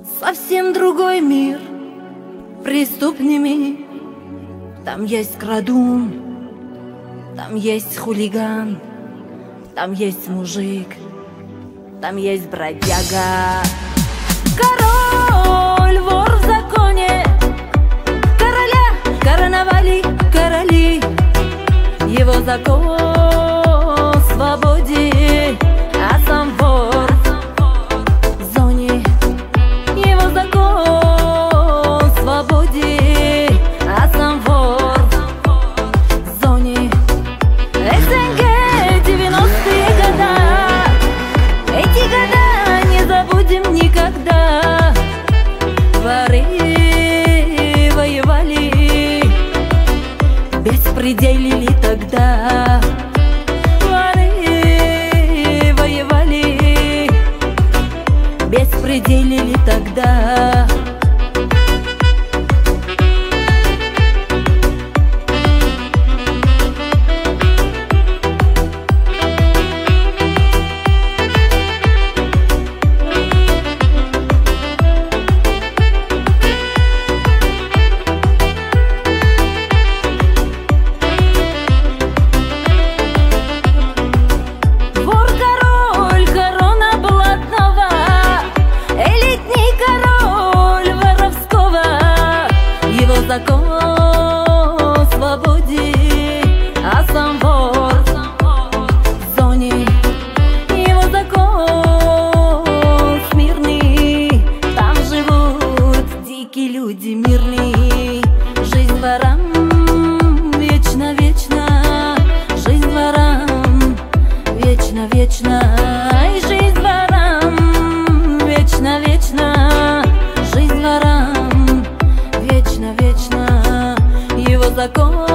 Совсем другой мир, преступными. Там есть крадун, там есть хулиган, там есть мужик, там есть бродяга. Король, вор в законе, короля короновали короли. Его закон в свободе, а сам вор в зоне. Его закон в свободе, а сам вор в зоне. СНГ 90-е года, эти года не забудем никогда. Воры воевали, беспределили тогда. Воры воевали, беспределили тогда. Закон в свободе, а сам вор в зоне. Его закон смирный, там живут дикие люди мирные. Жизнь ворам вечно-вечно, жизнь ворам вечно-вечно, и жизнь ворам вечно-вечно, жизнь ворам вечно-вечно. Его закон